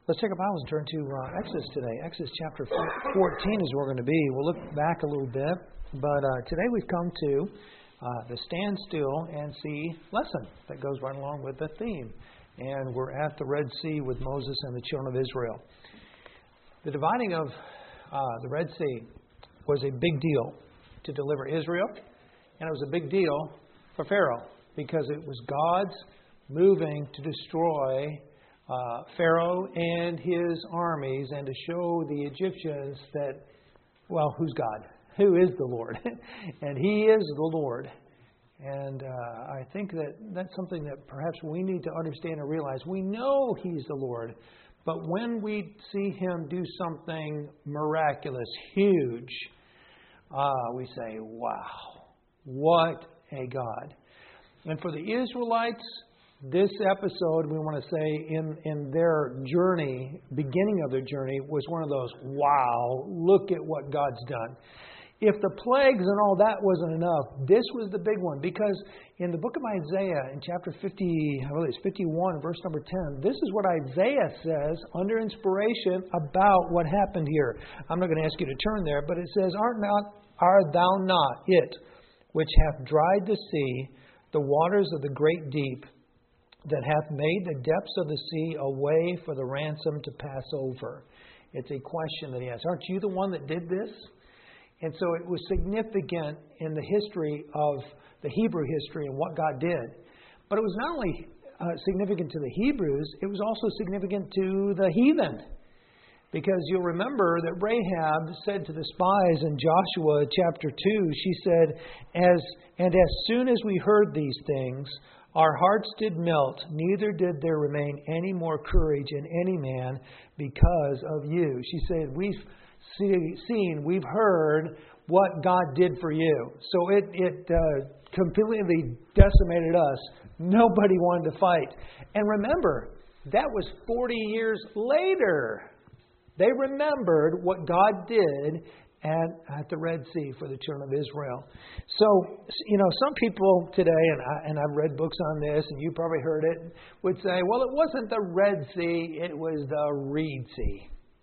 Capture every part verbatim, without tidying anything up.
Let's take our Bibles and turn to uh, Exodus today. Exodus chapter fourteen is where we're going to be. We'll look back a little bit, but uh, today we've come to uh, the stand still and see lesson that goes right along with the theme. And we're at the Red Sea with Moses and the children of Israel. The dividing of uh, the Red Sea was a big deal to deliver Israel, and it was a big deal for Pharaoh because it was God's moving to destroy Uh, Pharaoh and his armies and to show the Egyptians that, well, who's God? Who is the Lord? And He is the Lord. And uh, I think that that's something that perhaps we need to understand and realize. We know He's the Lord, but when we see Him do something miraculous, huge, uh, we say, wow, what a God. And for the Israelites, this episode, we want to say, in, in their journey, beginning of their journey, was one of those, wow, look at what God's done. If the plagues and all that wasn't enough, this was the big one. Because in the book of Isaiah, in chapter fifty, I believe it's fifty-one, verse number ten, this is what Isaiah says under inspiration about what happened here. I'm not going to ask you to turn there, but it says, Art not, art thou not it, which hath dried the sea, the waters of the great deep, that hath made the depths of the sea a way for the ransom to pass over? It's a question that he asks. Aren't you the one that did this? And so it was significant in the history of the Hebrew history and what God did. But it was not only uh, significant to the Hebrews, it was also significant to the heathen. Because you'll remember that Rahab said to the spies in Joshua chapter two, she said, "As and as soon as we heard these things, our hearts did melt, neither did there remain any more courage in any man because of you." She said, we've see, seen, we've heard what God did for you. So it, it uh, completely decimated us. Nobody wanted to fight. And remember, that was forty years later. They remembered what God did And at the Red Sea for the children of Israel. So, you know, some people today, and, I, and I've read books on this, and you probably heard it, would say, well, it wasn't the Red Sea, it was the Reed Sea.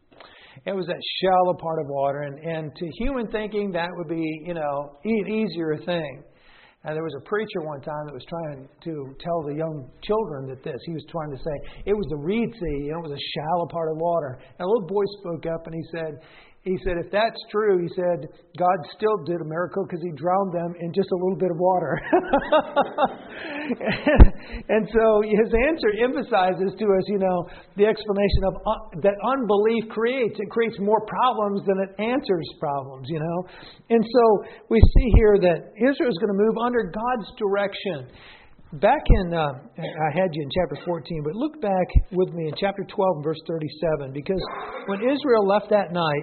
It was that shallow part of water, and, and to human thinking, that would be, you know, an easier thing. And there was a preacher one time that was trying to tell the young children that this. He was trying to say, it was the Reed Sea, you know, it was a shallow part of water. And a little boy spoke up and he said, He said, if that's true, he said, God still did a miracle because He drowned them in just a little bit of water. And so his answer emphasizes to us, you know, the explanation of uh, that unbelief creates. It creates more problems than it answers problems, you know. And so we see here that Israel is going to move under God's direction. Back in, uh, I had you in chapter fourteen, but look back with me in chapter twelve, verse thirty-seven, because when Israel left that night,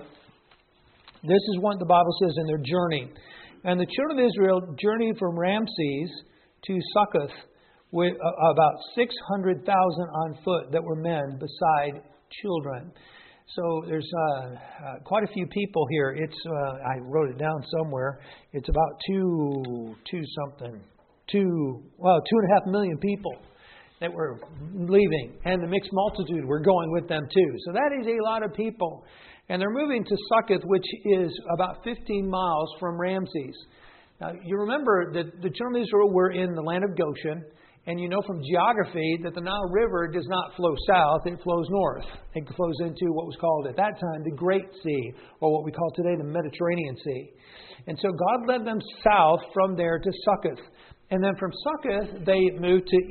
this is what the Bible says in their journey. And the children of Israel journeyed from Ramses to Succoth with about six hundred thousand on foot that were men beside children. So there's uh, uh, quite a few people here. It's uh, I wrote it down somewhere. It's about two, two something, two, well, two and a half million people that were leaving. And the mixed multitude were going with them too. So that is a lot of people. And they're moving to Succoth, which is about fifteen miles from Ramses. Now, you remember that the children of Israel were in the land of Goshen. And you know from geography that the Nile River does not flow south, it flows north. It flows into what was called at that time the Great Sea, or what we call today the Mediterranean Sea. And so God led them south from there to Succoth. And then from Succoth, they moved to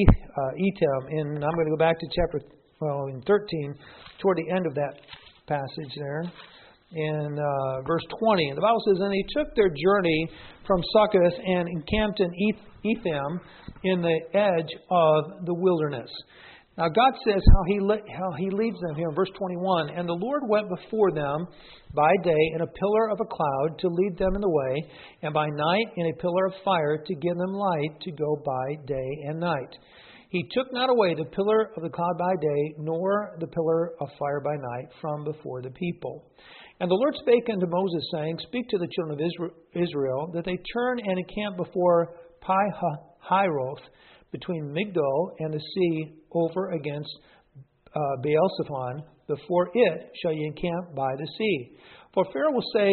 Etam. And I'm going to go back to chapter well, in thirteen, toward the end of that passage there, in uh, verse twenty. And the Bible says, and they took their journey from Succoth and encamped in Etham in the edge of the wilderness. Now God says how he, le- how he leads them here in verse twenty-one. And the Lord went before them by day in a pillar of a cloud to lead them in the way, and by night in a pillar of fire to give them light to go by day and night. He took not away the pillar of the cloud by day, nor the pillar of fire by night from before the people. And the Lord spake unto Moses, saying, Speak to the children of Israel, that they turn and encamp before Pi-hahiroth, between Migdol and the sea, over against uh, Baal-zephon, before it shall ye encamp by the sea. For Pharaoh will say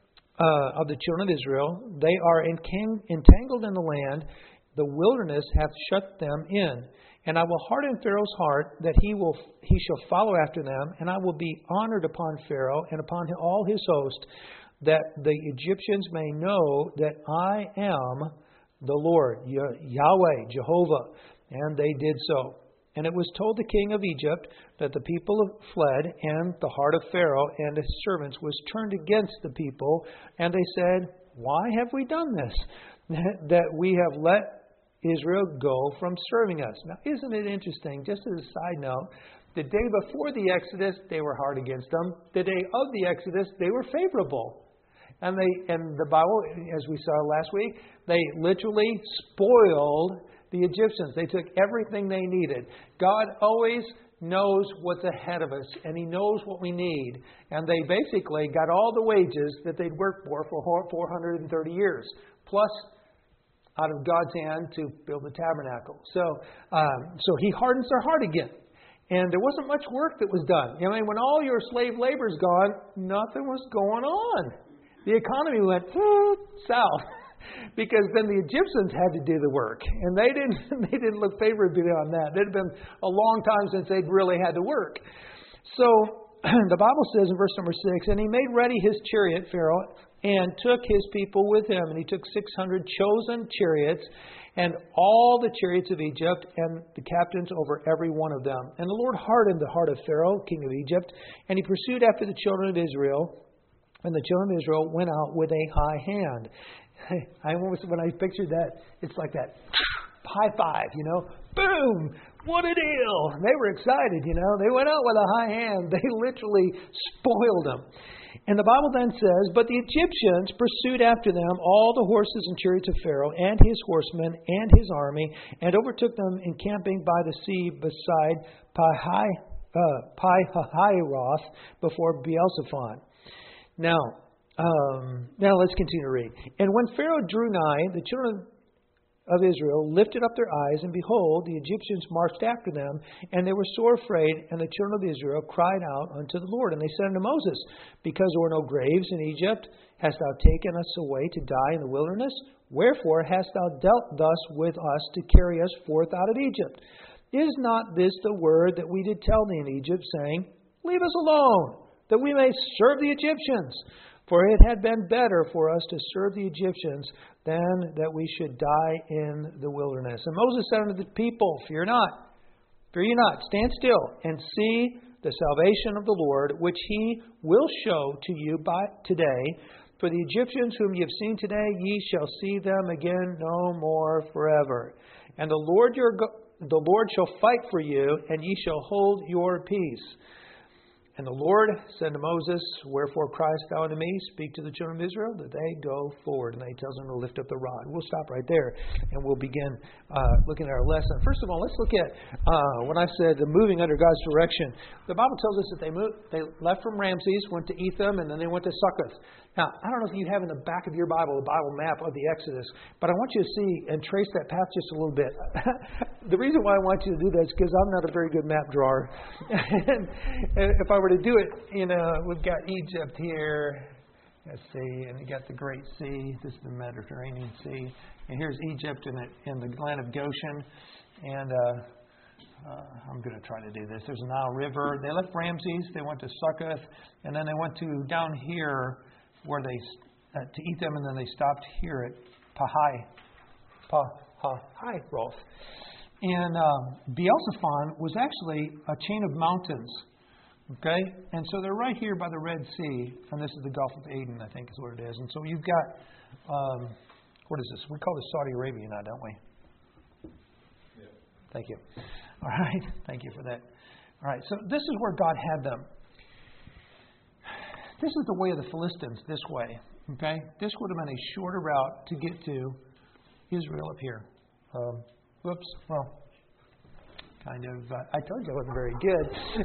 uh, of the children of Israel, they are encang- entangled in the land, the wilderness hath shut them in. And I will harden Pharaoh's heart, that he will he shall follow after them, and I will be honored upon Pharaoh and upon all his host, that the Egyptians may know that I am the Lord, Yahweh, Jehovah. And they did so. And it was told the king of Egypt that the people fled, and the heart of Pharaoh and his servants was turned against the people. And they said, why have we done this? That we have let Israel go from serving us. Now, isn't it interesting, just as a side note, the day before the Exodus, they were hard against them. The day of the Exodus, they were favorable. And they, and the Bible, as we saw last week, they literally spoiled the Egyptians. They took everything they needed. God always knows what's ahead of us, and He knows what we need. And they basically got all the wages that they'd worked for for four hundred thirty years, plus out of God's hand to build the tabernacle. So, um, so He hardens their heart again. And there wasn't much work that was done. I mean, when all your slave labor's gone, nothing was going on. The economy went south because then the Egyptians had to do the work, and they didn't. They didn't look favorably on that. It had been a long time since they'd really had to work. So the Bible says in verse number six, and he made ready his chariot, Pharaoh, and took his people with him. And he took six hundred chosen chariots, and all the chariots of Egypt, and the captains over every one of them. And the Lord hardened the heart of Pharaoh, king of Egypt, and he pursued after the children of Israel. And the children of Israel went out with a high hand. I almost, when I pictured that, it's like that high five, you know, boom, what a deal. They were excited, you know. They went out with a high hand. They literally spoiled them. And the Bible then says, but the Egyptians pursued after them all the horses and chariots of Pharaoh and his horsemen and his army, and overtook them encamping by the sea beside Pi Hahiroth before Baal-zephon. Now, um, now let's continue to read. And when Pharaoh drew nigh, the children of Israel lifted up their eyes, and behold, the Egyptians marched after them, and they were sore afraid. And the children of Israel cried out unto the Lord. And they said unto Moses, because there were no graves in Egypt, hast thou taken us away to die in the wilderness? Wherefore hast thou dealt thus with us to carry us forth out of Egypt? Is not this the word that we did tell thee in Egypt, saying, leave us alone, that we may serve the Egyptians? For it had been better for us to serve the Egyptians than that we should die in the wilderness. And Moses said unto the people, fear not, fear ye not, stand still, and see the salvation of the Lord, which He will show to you by today. For the Egyptians whom ye have seen today, ye shall see them again no more forever. And the Lord your go- the Lord shall fight for you, and ye shall hold your peace. And the Lord said to Moses, wherefore criest thou unto me? Speak to the children of Israel that they go forward. And he tells them to lift up the rod. We'll stop right there, and we'll begin uh, looking at our lesson. First of all, let's look at uh, when I said the moving under God's direction. The Bible tells us that they moved, they left from Ramses, went to Etham, and then they went to Succoth. Now, I don't know if you have in the back of your Bible a Bible map of the Exodus, but I want you to see and trace that path just a little bit. The reason why I want you to do that is because I'm not a very good map drawer. And if I were to do it, you know, we've got Egypt here. Let's see, and you got the Great Sea. This is the Mediterranean Sea. And here's Egypt in the, in the land of Goshen. And uh, uh, I'm going to try to do this. There's a Nile River. They left Ramses. They went to Succoth. And then they went to down here where they uh, to Etham, and then they stopped here at Pahai, Pahiroth. And um, Baal-zephon was actually a chain of mountains. Okay? And so they're right here by the Red Sea, and this is the Gulf of Aden, I think is what it is. And so you've got, um, what is this? We call this Saudi Arabia now, don't we? Yeah. Thank you. All right. Thank you for that. All right. So this is where God had them. This is the way of the Philistines, this way. Okay? This would have been a shorter route to get to Israel up here. Um, whoops. Well, kind of. Uh, I told you I wasn't very good.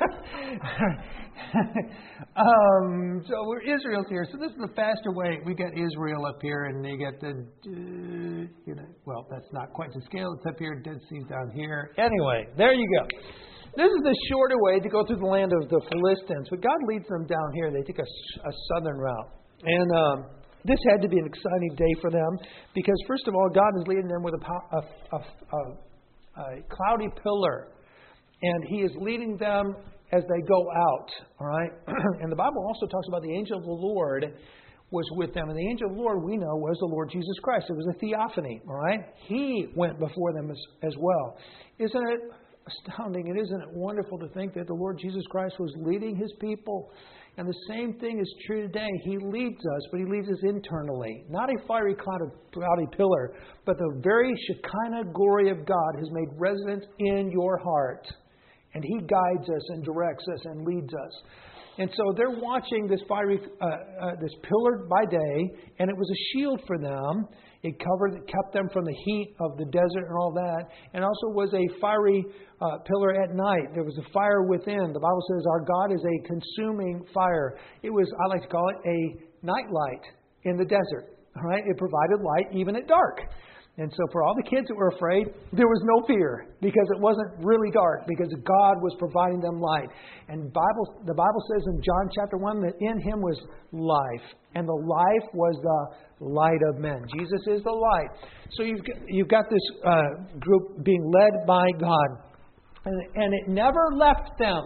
um, so we're Israel's here. So this is the faster way. We got Israel up here, and they got the, uh, you know, well, that's not quite to scale. It's up here. Dead Sea's down here. Anyway, there you go. This is the shorter way to go through the land of the Philistines. But God leads them down here. They take a, a southern route. And um, this had to be an exciting day for them because, first of all, God is leading them with a, a, a, a, a cloudy pillar. And He is leading them as they go out. All right? And the Bible also talks about the angel of the Lord was with them. And the angel of the Lord, we know, was the Lord Jesus Christ. It was a theophany. All right? He went before them as, as well. Isn't it astounding? And isn't it wonderful to think that the Lord Jesus Christ was leading His people? And the same thing is true today. He leads us, but He leads us internally. Not a fiery cloud of cloudy pillar, but the very Shekinah glory of God has made residence in your heart. And He guides us and directs us and leads us. And so they're watching this fiery, uh, uh, this pillar by day, and it was a shield for them. It covered, it kept them from the heat of the desert and all that. And also was a fiery uh, pillar at night. There was a fire within. The Bible says our God is a consuming fire. It was, I like to call it, a night light in the desert. All right, it provided light even at dark. And so for all the kids that were afraid, there was no fear because it wasn't really dark because God was providing them light. And Bible, the Bible says in John chapter one that in Him was life. And the life was the light of men. Jesus is the light. So you've got, you've got this uh, group being led by God. And, and it never left them.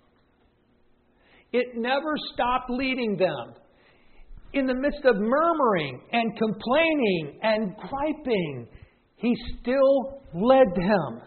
It never stopped leading them. In the midst of murmuring and complaining and griping, He still led them.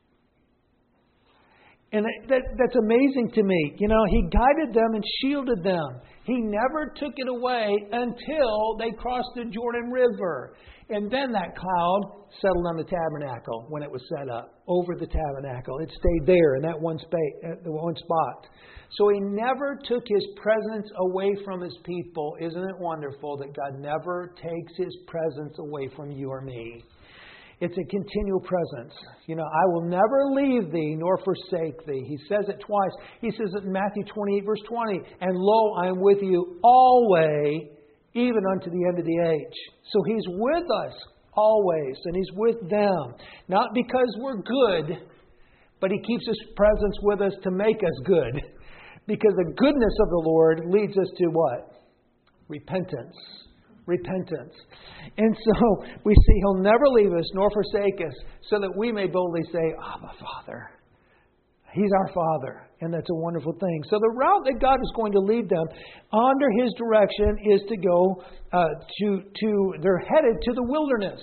And that, that's amazing to me. You know, He guided them and shielded them. He never took it away until they crossed the Jordan River. And then that cloud settled on the tabernacle when it was set up, over the tabernacle. It stayed there in that one, space, at the one spot. So He never took His presence away from His people. Isn't it wonderful that God never takes His presence away from you or me? It's a continual presence. You know, I will never leave thee nor forsake thee. He says it twice. He says it in Matthew twenty-eight, verse twenty. And lo, I am with you always, even unto the end of the age. So He's with us always, and He's with them. Not because we're good, but He keeps His presence with us to make us good. Because the goodness of the Lord leads us to what? Repentance. Repentance. And so we see He'll never leave us nor forsake us so that we may boldly say, Abba, Father. He's our Father. And that's a wonderful thing. So the route that God is going to lead them under His direction is to go uh, to, to, they're headed to the wilderness.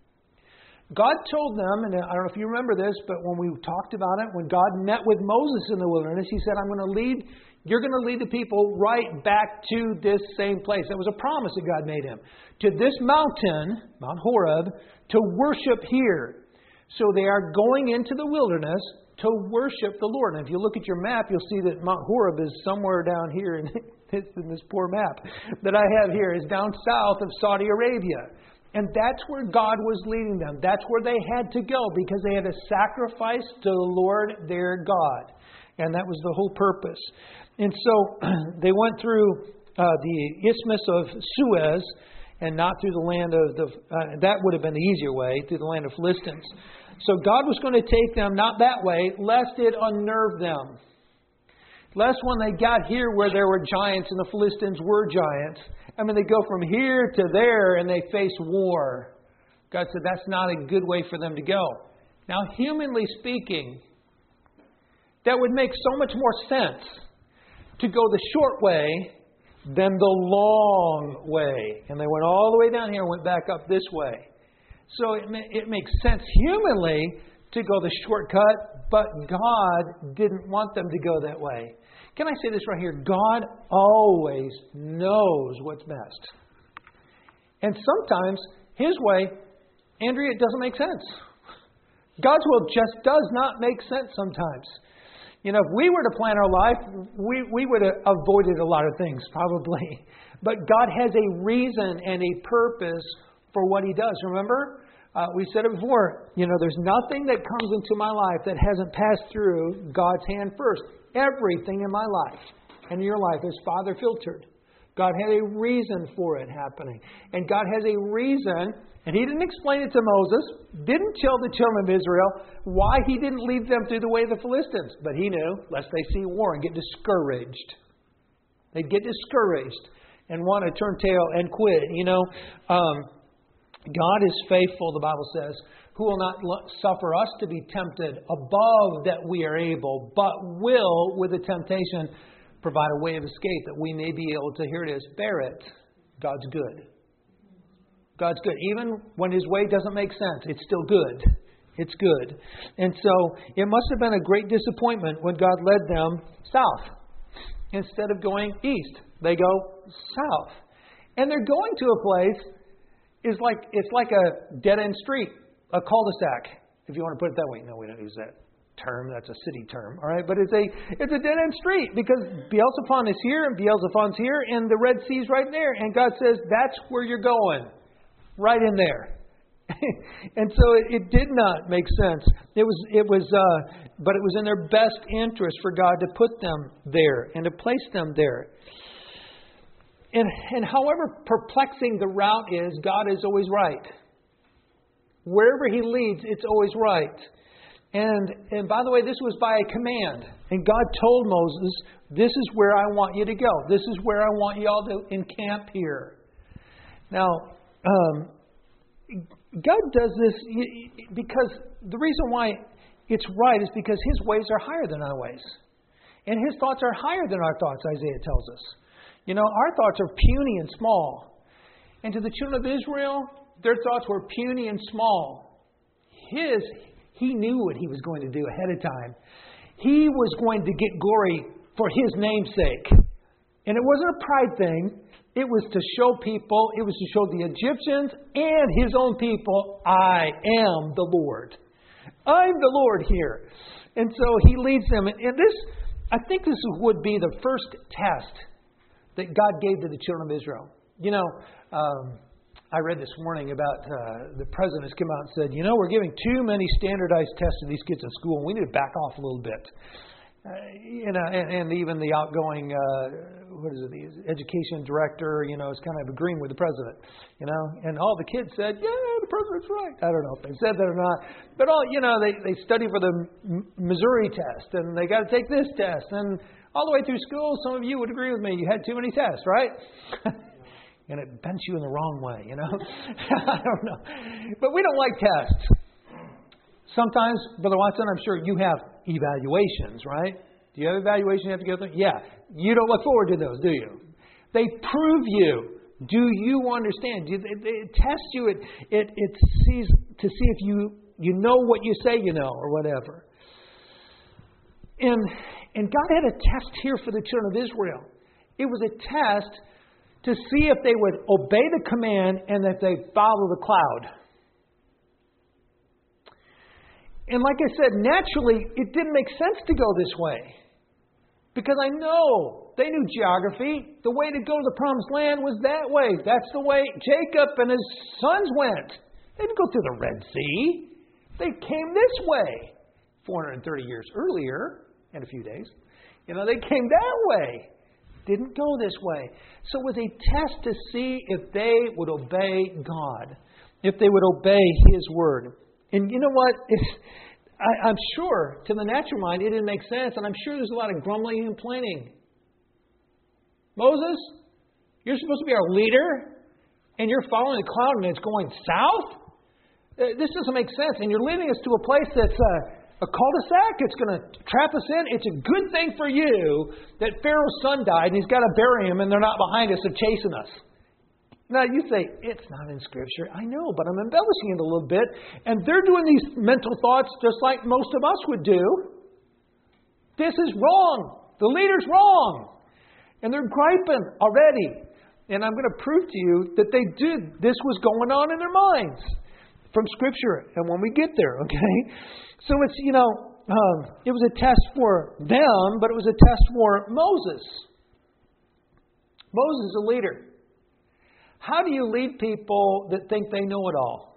God told them, and I don't know if you remember this, but when we talked about it, when God met with Moses in the wilderness, He said, I'm going to lead, you're going to lead the people right back to this same place. That was a promise that God made him. To this mountain, Mount Horeb, to worship here. So they are going into the wilderness to worship the Lord. And if you look at your map, you'll see that Mount Horeb is somewhere down here in this, in this poor map that I have here, is down south of Saudi Arabia. And that's where God was leading them. That's where they had to go because they had to sacrifice to the Lord their God. And that was the whole purpose. And so they went through uh, the Isthmus of Suez and not through the land of the... Uh, that would have been the easier way, through the land of Philistines. So God was going to take them not that way, lest it unnerve them. Lest when they got here where there were giants and the Philistines were giants, I mean, they go from here to there and they face war. God said that's not a good way for them to go. Now, humanly speaking, that would make so much more sense to go the short way than the long way. And they went all the way down here and went back up this way. So it, it makes sense humanly to go the shortcut, but God didn't want them to go that way. Can I say this right here? God always knows what's best. And sometimes His way, Andrea, it doesn't make sense. God's will just does not make sense sometimes. You know, if we were to plan our life, we, we would have avoided a lot of things, probably. But God has a reason and a purpose for what He does. Remember? Uh, we said it before. You know, there's nothing that comes into my life that hasn't passed through God's hand first. Everything in my life and in your life is Father filtered. God had a reason for it happening. And God has a reason And he didn't explain it to Moses, didn't tell the children of Israel why he didn't lead them through the way of the Philistines. But he knew, lest they see war and get discouraged. They'd get discouraged and want to turn tail and quit. You know, um, God is faithful, the Bible says, who will not suffer us to be tempted above that we are able, but will, with the temptation, provide a way of escape that we may be able to, here it is, bear it. God's good. God's good. Even when His way doesn't make sense, it's still good. It's good. And so it must have been a great disappointment when God led them south. Instead of going east, they go south. And they're going to a place, is like it's like a dead-end street, a cul-de-sac, if you want to put it that way. No, we don't use that term. That's a city term. All right, but it's a it's a dead-end street because Beelzephon is here and Beelzephon's here and the Red Sea's right there. And God says, that's where you're going. Right in there. And so it, it did not make sense. It was, it was, uh, but it was in their best interest for God to put them there and to place them there. And, and however perplexing the route is, God is always right. Wherever He leads, it's always right. And, and by the way, this was by a command. And God told Moses, this is where I want you to go. This is where I want you all to encamp here. Now, um, God does this because the reason why it's right is because His ways are higher than our ways. And His thoughts are higher than our thoughts, Isaiah tells us. You know, our thoughts are puny and small. And to the children of Israel, their thoughts were puny and small. His, He knew what He was going to do ahead of time. He was going to get glory for His name's sake. And it wasn't a pride thing. It was to show people, it was to show the Egyptians and His own people, I am the Lord. I'm the Lord here. And so He leads them. And this, I think this would be the first test that God gave to the children of Israel. You know, um, I read this morning about uh, the president has come out and said, you know, we're giving too many standardized tests to these kids in school, and we need to back off a little bit. Uh, you know, and, and even the outgoing, uh, what is it, the education director, you know, is kind of agreeing with the president, you know. And all the kids said, yeah, the president's right. I don't know if they said that or not. But, all you know, they, they study for the M- Missouri test, and they got to take this test. And all the way through school, some of you would agree with me, you had too many tests, right? And it bent you in the wrong way, you know. I don't know. But we don't like tests. Sometimes, Brother Watson, I'm sure you have evaluations, right? Do you have evaluation you have to go through? Yeah. You don't look forward to those, do you? They prove you. Do you understand? Do they, they test you. It, it, it sees to see if you, you know what you say you know or whatever. And, and God had a test here for the children of Israel. It was a test to see if they would obey the command and that they follow the cloud. And like I said, naturally, it didn't make sense to go this way. Because I know they knew geography. The way to go to the promised land was that way. That's the way Jacob and his sons went. They didn't go through the Red Sea. They came this way. four hundred thirty years earlier, in a few days. You know, they came that way. Didn't go this way. So it was a test to see if they would obey God. If they would obey His word. And you know what? It's, I, I'm sure, to the natural mind, it didn't make sense. And I'm sure there's a lot of grumbling and complaining. Moses, you're supposed to be our leader, and you're following the cloud and it's going south? Uh, this doesn't make sense. And you're leading us to a place that's uh, a cul-de-sac. It's going to trap us in. It's a good thing for you that Pharaoh's son died and he's got to bury him and they're not behind us and chasing us. Now, you say, it's not in Scripture. I know, but I'm embellishing it a little bit. And they're doing these mental thoughts just like most of us would do. This is wrong. The leader's wrong. And they're griping already. And I'm going to prove to you that they did. This was going on in their minds from Scripture. And when we get there, okay? So it's, you know, um, it was a test for them, but it was a test for Moses. Moses is a leader. How do you lead people that think they know it all?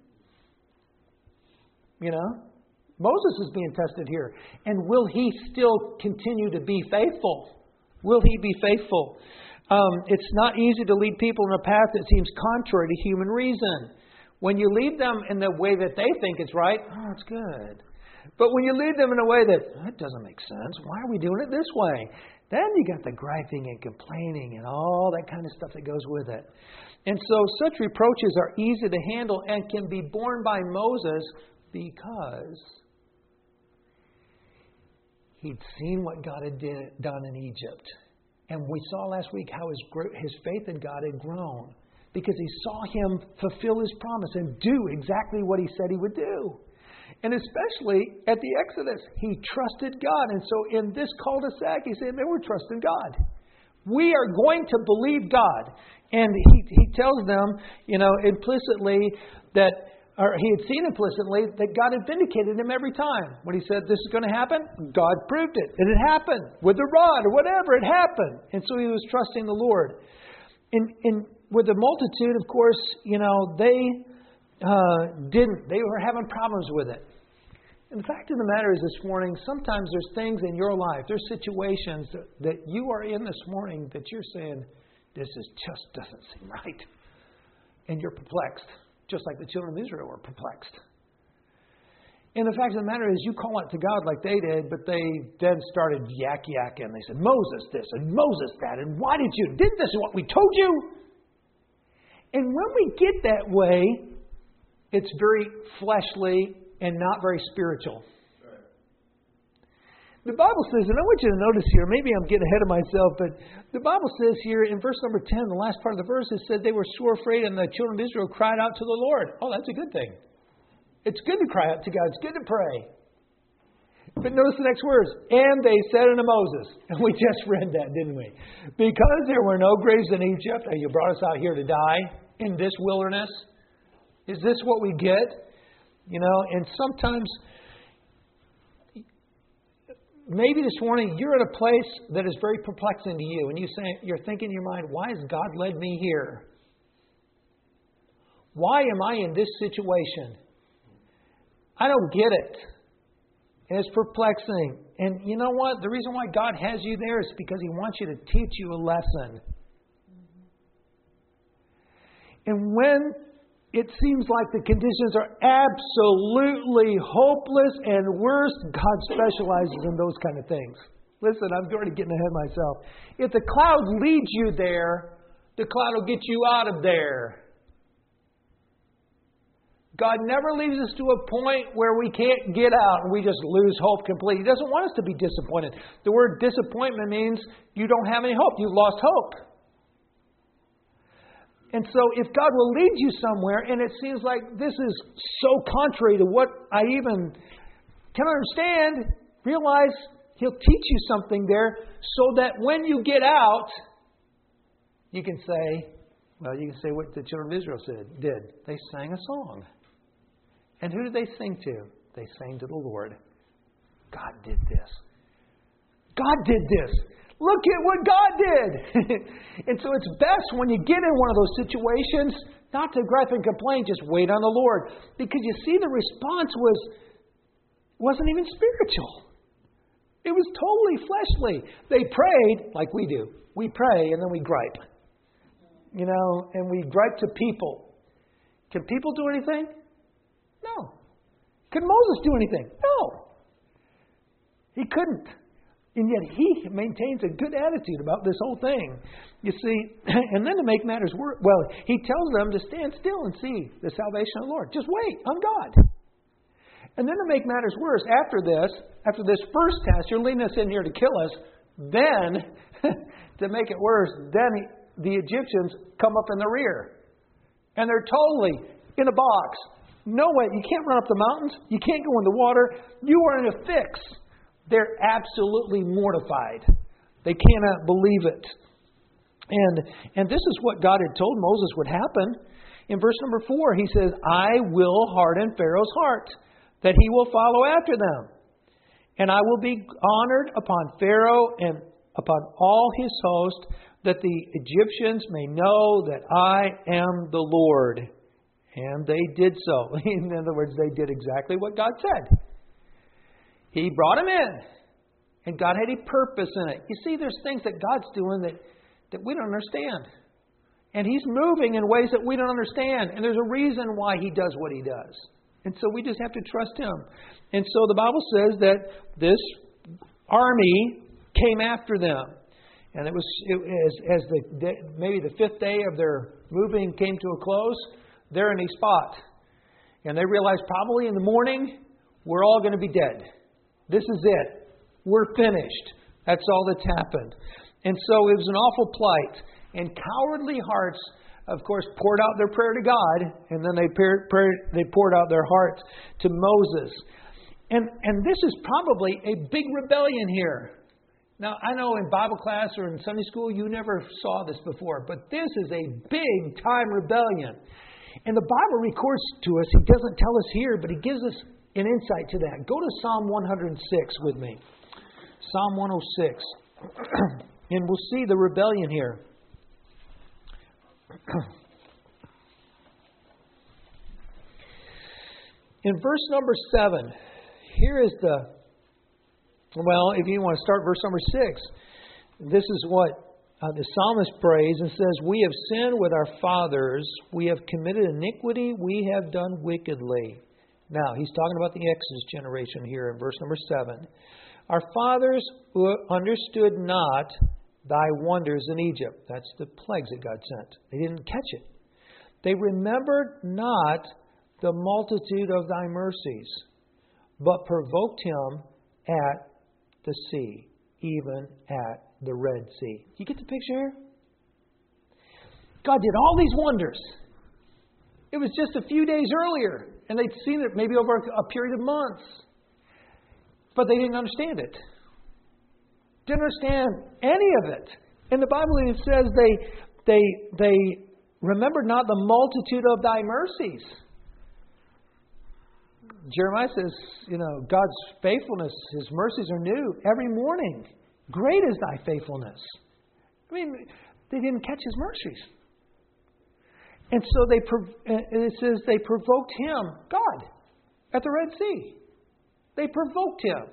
You know? Moses is being tested here. And will he still continue to be faithful? Will he be faithful? Um, it's not easy to lead people in a path that seems contrary to human reason. When you lead them in the way that they think is right, oh, it's good. But when you lead them in a way that, that doesn't make sense, why are we doing it this way? Then you got the griping and complaining and all that kind of stuff that goes with it. And so such reproaches are easy to handle and can be borne by Moses because he'd seen what God had did, done in Egypt. And we saw last week how his, his faith in God had grown because he saw him fulfill his promise and do exactly what he said he would do. And especially at the Exodus, he trusted God. And so in this cul-de-sac, he said, man, we're trusting God. We are going to believe God. And he, he tells them, you know, implicitly that, or he had seen implicitly that God had vindicated him every time. When he said this is going to happen, God proved it. And it happened with the rod or whatever, it happened. And so he was trusting the Lord. And, and with the multitude, of course, you know, they uh, didn't. They were having problems with it. And the fact of the matter is this morning, sometimes there's things in your life, there's situations that, that you are in this morning that you're saying, this is just doesn't seem right. And you're perplexed, just like the children of Israel were perplexed. And the fact of the matter is you call out to God like they did, but they then started yak yakking. They said, Moses this and Moses that, and why did you? Didn't this is what we told you? And when we get that way, it's very fleshly and not very spiritual. Right. The Bible says, and I want you to notice here, maybe I'm getting ahead of myself, but the Bible says here in verse number ten, the last part of the verse, it said they were sore afraid and the children of Israel cried out to the Lord. Oh, that's a good thing. It's good to cry out to God. It's good to pray. But notice the next words. And they said unto Moses, and we just read that, didn't we? Because there were no graves in Egypt, and you brought us out here to die in this wilderness. Is this what we get? You know, and sometimes, maybe this morning you're at a place that is very perplexing to you, and you say, you're thinking in your mind, why has God led me here? Why am I in this situation? I don't get it. And it's perplexing. And you know what? The reason why God has you there is because He wants you to teach you a lesson. And when it seems like the conditions are absolutely hopeless and worse, God specializes in those kind of things. Listen, I'm already getting ahead of myself. If the cloud leads you there, the cloud will get you out of there. God never leaves us to a point where we can't get out and we just lose hope completely. He doesn't want us to be disappointed. The word disappointment means you don't have any hope. You've lost hope. And so if God will lead you somewhere and it seems like this is so contrary to what I even can understand, realize He'll teach you something there so that when you get out, you can say, well, you can say what the children of Israel said, did. They sang a song. And who did they sing to? They sang to the Lord. God did this. God did this. Look at what God did. And so it's best when you get in one of those situations, not to gripe and complain, just wait on the Lord. Because you see the response was, wasn't even spiritual. It was totally fleshly. They prayed like we do. We pray and then we gripe. You know, and we gripe to people. Can people do anything? No. Could Moses do anything? No. He couldn't. And yet he maintains a good attitude about this whole thing. You see, and then to make matters worse, well, he tells them to stand still and see the salvation of the Lord. Just wait on God. And then to make matters worse, after this, after this first test, you're leading us in here to kill us. Then, to make it worse, then the Egyptians come up in the rear. And they're totally in a box. No way. You can't run up the mountains. You can't go in the water. You are in a fix. They're absolutely mortified. They cannot believe it. And, and this is what God had told Moses would happen. In verse number four, He says, I will harden Pharaoh's heart, that he will follow after them. And I will be honored upon Pharaoh and upon all his host, that the Egyptians may know that I am the Lord. And they did so. In other words, they did exactly what God said. He brought them in. And God had a purpose in it. You see, there's things that God's doing that, that we don't understand. And He's moving in ways that we don't understand. And there's a reason why He does what He does. And so we just have to trust Him. And so the Bible says that this army came after them. And it was it, as, as the maybe the fifth day of their moving came to a close, they're in a spot. And they realized probably in the morning, we're all going to be dead. This is it. We're finished. That's all that's happened. And so it was an awful plight. And cowardly hearts, of course, poured out their prayer to God. And then they, prayer, prayer, they poured out their hearts to Moses. And, and this is probably a big rebellion here. Now, I know in Bible class or in Sunday school, you never saw this before. But this is a big time rebellion. And the Bible records to us, He doesn't tell us here, but He gives us an insight to that. Go to Psalm one oh six with me. Psalm one oh six. And we'll see the rebellion here. In verse number seven, here is the, well, if you want to start verse number six, this is what uh, the psalmist prays and says, "We have sinned with our fathers, we have committed iniquity, we have done wickedly." Now, he's talking about the Exodus generation here in verse number seven. "Our fathers understood not thy wonders in Egypt." That's the plagues that God sent. They didn't catch it. "They remembered not the multitude of thy mercies, but provoked him at the sea, even at the Red Sea." You get the picture here? God did all these wonders. It was just a few days earlier, and they'd seen it maybe over a period of months. But they didn't understand it. Didn't understand any of it. In the Bible it says they they they remembered not the multitude of thy mercies. Jeremiah says, you know, God's faithfulness, His mercies are new every morning. Great is thy faithfulness. I mean, they didn't catch His mercies. And so they it says they provoked Him, God, at the Red Sea. They provoked Him.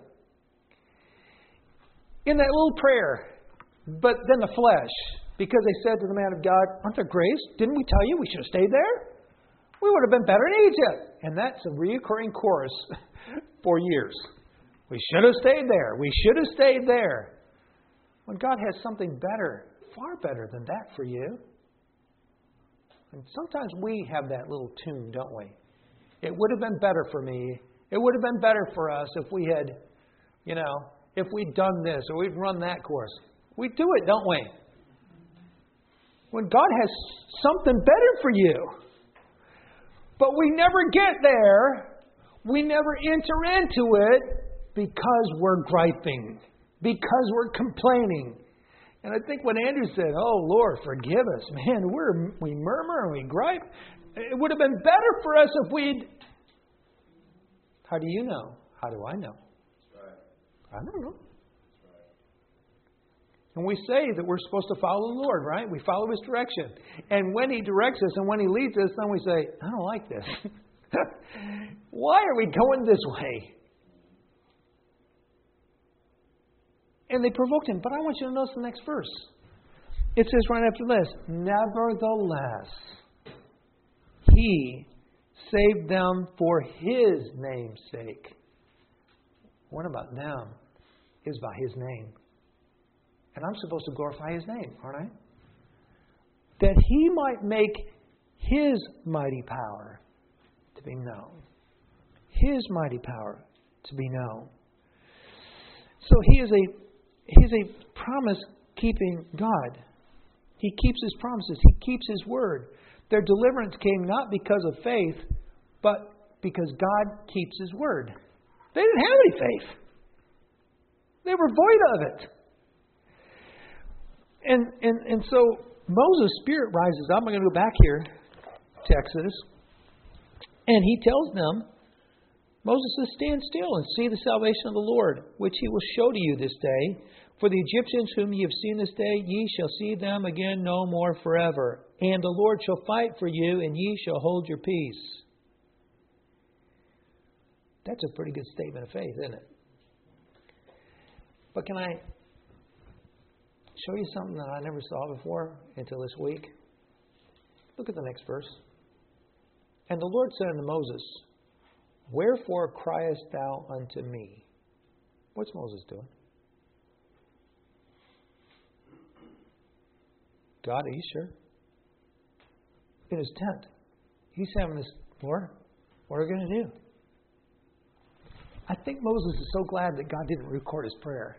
In that little prayer, but then the flesh, because they said to the man of God, "Aren't there graves? Didn't we tell you we should have stayed there? We would have been better in Egypt." And that's a reoccurring chorus for years. We should have stayed there. We should have stayed there. When God has something better, far better than that for you. And sometimes we have that little tune, don't we? It would have been better for me. It would have been better for us if we had, you know, if we'd done this or we'd run that course. We do it, don't we? When God has something better for you. But we never get there. We never enter into it because we're griping. Because we're complaining. And I think when Andrew said, "Oh, Lord, forgive us," man, we're, we murmur and we gripe. It would have been better for us if we'd... How do you know? How do I know? I don't know. And we say that we're supposed to follow the Lord, right? We follow His direction. And when He directs us and when He leads us, then we say, "I don't like this." Why are we going this way? And they provoked Him. But I want you to notice the next verse. It says right after this, "Nevertheless, He saved them for His name's sake." What about them? Is by His name. And I'm supposed to glorify His name, aren't I? "That He might make His mighty power to be known." His mighty power to be known. So He is a He is a promise-keeping God. He keeps His promises. He keeps His word. Their deliverance came not because of faith, but because God keeps His word. They didn't have any faith. They were void of it. And, and, and so Moses' spirit rises up. I'm going to go back here to Exodus. And he tells them, Moses says, "Stand still and see the salvation of the Lord, which He will show to you this day. For the Egyptians whom ye have seen this day, ye shall see them again no more forever. And the Lord shall fight for you, and ye shall hold your peace." That's a pretty good statement of faith, isn't it? But can I show you something that I never saw before until this week? Look at the next verse. And the Lord said unto Moses, wherefore criest thou unto me? What's Moses doing? God, are you sure? In his tent. He's having this, Lord, what are we going to do? I think Moses is so glad that God didn't record his prayer.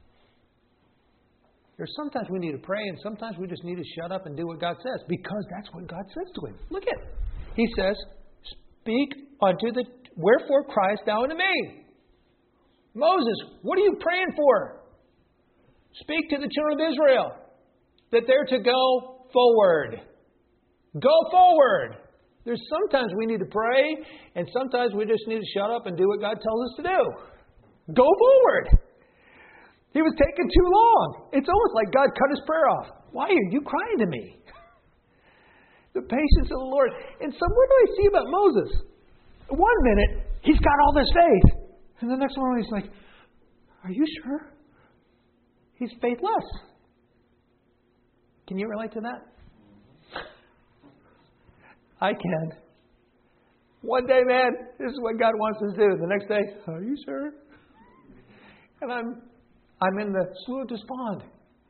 There's sometimes we need to pray, and sometimes we just need to shut up and do what God says, because that's what God says to him. Look at it. He says, speak unto the, wherefore criest thou unto me? Moses, what are you praying for? Speak to the children of Israel that they're to go forward. Go forward. There's sometimes we need to pray, and sometimes we just need to shut up and do what God tells us to do. Go forward. He was taking too long. It's almost like God cut his prayer off. Why are you crying to me? The patience of the Lord. And so what do I see about Moses? One minute, he's got all this faith. And the next one, he's like, are you sure? He's faithless. Can you relate to that? I can. One day, man, this is what God wants us to do. The next day, are you sure? And I'm I'm in the slough of despond.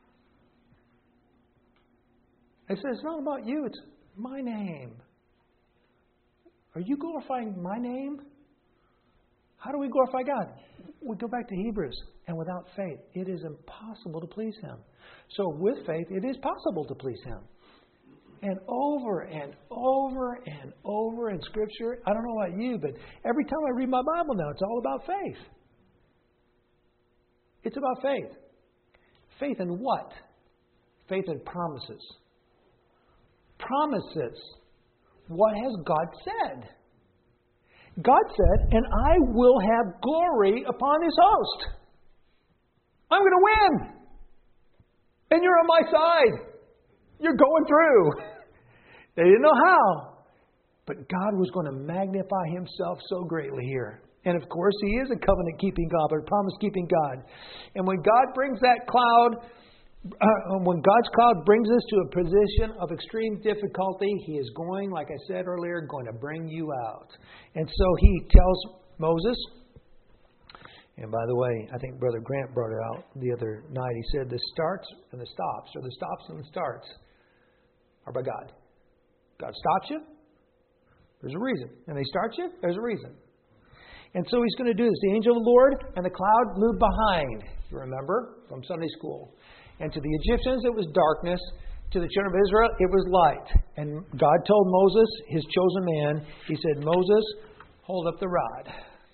I said, it's not about you, it's my name. Are you glorifying my name? How do we glorify God? We go back to Hebrews. And without faith, it is impossible to please Him. So with faith, it is possible to please Him. And over and over and over in Scripture, I don't know about you, but every time I read my Bible now, it's all about faith. It's about faith. Faith in what? Faith in promises. Promises. What has God said? God said, and I will have glory upon His host. I'm going to win. And you're on my side. You're going through. They didn't know how. But God was going to magnify Himself so greatly here. And of course, He is a covenant-keeping God, but a promise-keeping God. And when God brings that cloud, uh, when God's cloud brings us to a position of extreme difficulty, He is going, like I said earlier, going to bring you out. And so He tells Moses, and by the way, I think Brother Grant brought it out the other night. He said the starts and the stops, or the stops and the starts, are by God. God stops you, there's a reason. And they start you, there's a reason. And so He's going to do this. The angel of the Lord and the cloud moved behind. You remember from Sunday school. And to the Egyptians it was darkness. To the children of Israel it was light. And God told Moses, His chosen man, He said, Moses, hold up the rod.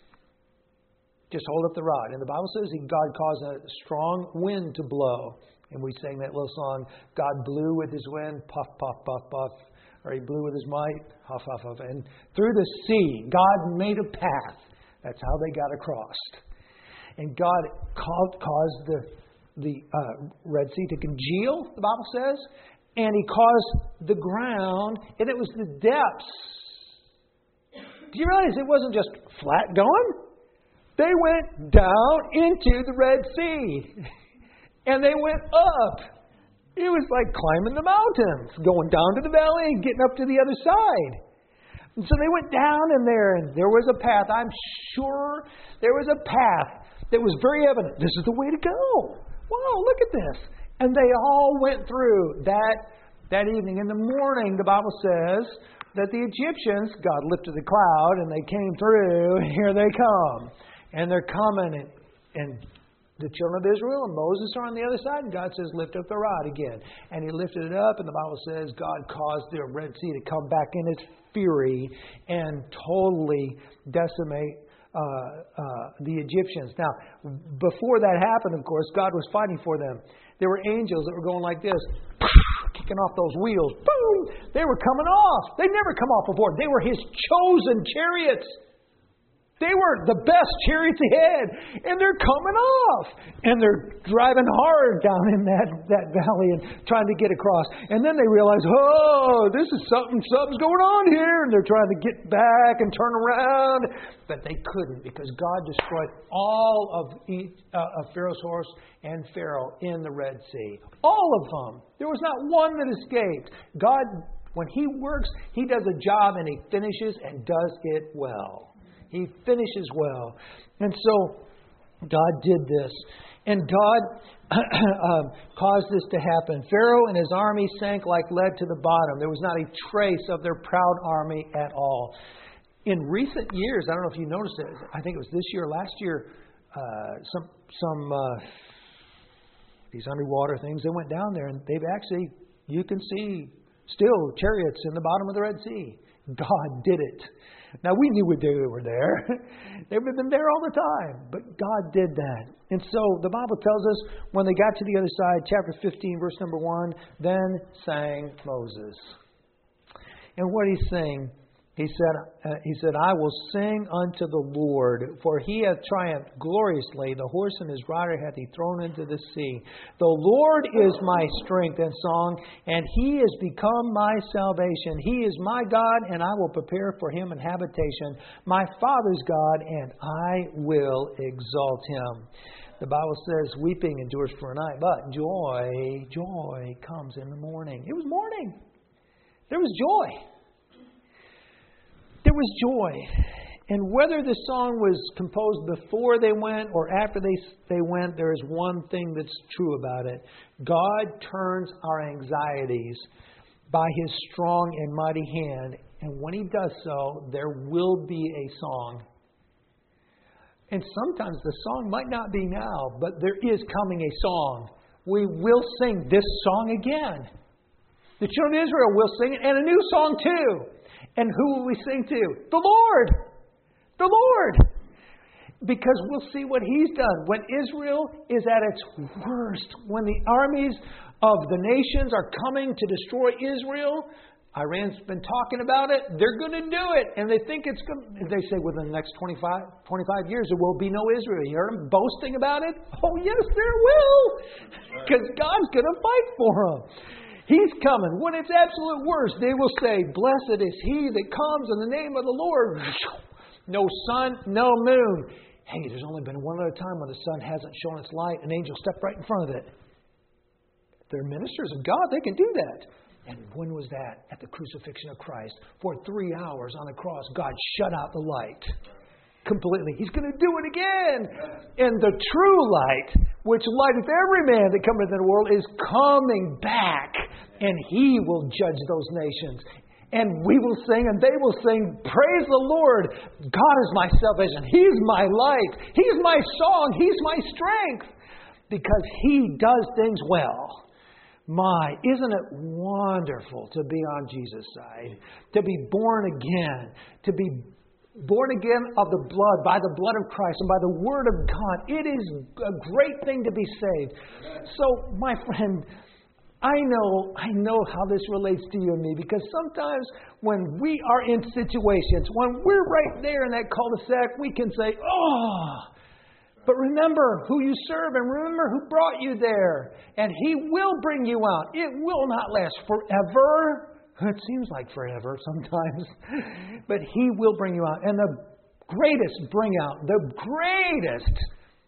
Just hold up the rod. And the Bible says God caused a strong wind to blow. And we sang that little song, God blew with His wind, puff, puff, puff, puff. Or He blew with His might, huff, huff, huff. And through the sea, God made a path. That's how they got across. And God caused the, the uh, Red Sea to congeal, the Bible says. And He caused the ground, and it was the depths. Do you realize it wasn't just flat going? They went down into the Red Sea. And they went up. It was like climbing the mountains, going down to the valley and getting up to the other side. And so they went down in there, and there was a path. I'm sure there was a path that was very evident. This is the way to go. Wow, look at this. And they all went through that, that evening. In the morning, the Bible says that the Egyptians, God lifted the cloud, and they came through, and here they come. And they're coming, and, and the children of Israel and Moses are on the other side, and God says, lift up the rod again. And He lifted it up, and the Bible says God caused the Red Sea to come back in its fury and totally decimate uh, uh, the Egyptians. Now, before that happened, of course, God was fighting for them. There were angels that were going like this, kicking off those wheels. Boom! They were coming off. They never come off before. They were His chosen chariots. They were the best chariots ahead, and they're coming off. And they're driving hard down in that, that valley and trying to get across. And then they realize, oh, this is something, something's going on here. And they're trying to get back and turn around. But they couldn't, because God destroyed all of, each, uh, of Pharaoh's horse and Pharaoh in the Red Sea. All of them. There was not one that escaped. God When He works, He does a job and He finishes and does it well. He finishes well. And so God did this. And God um, caused this to happen. Pharaoh and his army sank like lead to the bottom. There was not a trace of their proud army at all. In recent years, I don't know if you noticed it, I think it was this year or last year, uh, some some uh, these underwater things, they went down there and they've actually, you can see still chariots in the bottom of the Red Sea. God did it. Now, we knew they were there. They've been there all the time. But God did that. And so the Bible tells us when they got to the other side, chapter fifteen, verse number one, then sang Moses. And what he's saying, he said, uh, he said, I will sing unto the Lord, for He hath triumphed gloriously. The horse and his rider hath He thrown into the sea. The Lord is my strength and song, and He is become my salvation. He is my God, and I will prepare for Him an habitation, my Father's God, and I will exalt Him. The Bible says, weeping endures for a night, but joy, joy comes in the morning. It was morning. There was joy. There was joy. And whether the song was composed before they went or after they, they went, there is one thing that's true about it. God turns our anxieties by His strong and mighty hand. And when He does so, there will be a song. And sometimes the song might not be now, but there is coming a song. We will sing this song again. The children of Israel will sing it, and a new song too. And who will we sing to? The Lord! The Lord! Because we'll see what He's done. When Israel is at its worst, when the armies of the nations are coming to destroy Israel, Iran's been talking about it. They're going to do it. And they think it's going to, they say within the next twenty-five, twenty-five years there will be no Israel. You heard them boasting about it? Oh, yes, there will. Because God's going to fight for them. He's coming. When it's absolute worst, they will say, blessed is He that comes in the name of the Lord. No sun, no moon. Hey, there's only been one other time when the sun hasn't shown its light. An angel stepped right in front of it. They're ministers of God. They can do that. And when was that? At the crucifixion of Christ. For three hours on the cross, God shut out the light completely. He's going to do it again. And the true light, which lighteth every man that cometh into the world, is coming back. And He will judge those nations. And we will sing and they will sing, praise the Lord. God is my salvation. He's my light. He's my song. He's my strength. Because He does things well. My, isn't it wonderful to be on Jesus' side? To be born again. To be born again of the blood, by the blood of Christ and by the Word of God. It is a great thing to be saved. So, my friend, I know, I know how this relates to you and me, because sometimes when we are in situations, when we're right there in that cul-de-sac, we can say, oh, but remember who you serve and remember who brought you there. And He will bring you out. It will not last forever. It seems like forever sometimes. But He will bring you out. And the greatest bring out, the greatest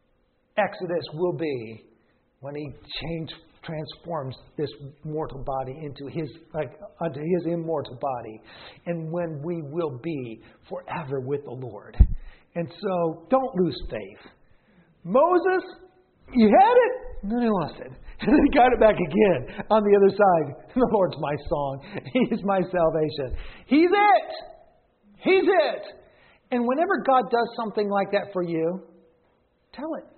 exodus will be when He change, transforms this mortal body into His, like, unto His immortal body. And when we will be forever with the Lord. And so don't lose faith. Moses, you had it, and then he lost it. And then he got it back again on the other side. The Lord's my song. He is my salvation. He's it. He's it. And whenever God does something like that for you, tell it.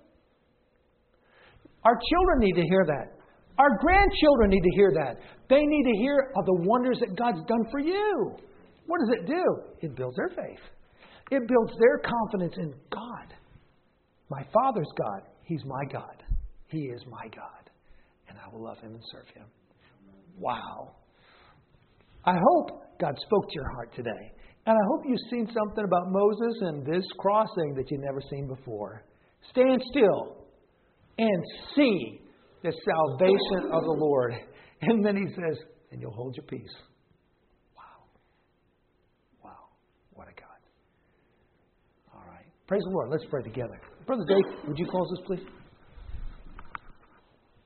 Our children need to hear that. Our grandchildren need to hear that. They need to hear of the wonders that God's done for you. What does it do? It builds their faith. It builds their confidence in God. My Father's God. He's my God. He is my God. And I will love Him and serve Him. Wow. I hope God spoke to your heart today. And I hope you've seen something about Moses and this crossing that you've never seen before. Stand still and see the salvation of the Lord. And then He says, and you'll hold your peace. Wow. Wow. What a God. All right. Praise the Lord. Let's pray together. Brother Dave, would you close this, please?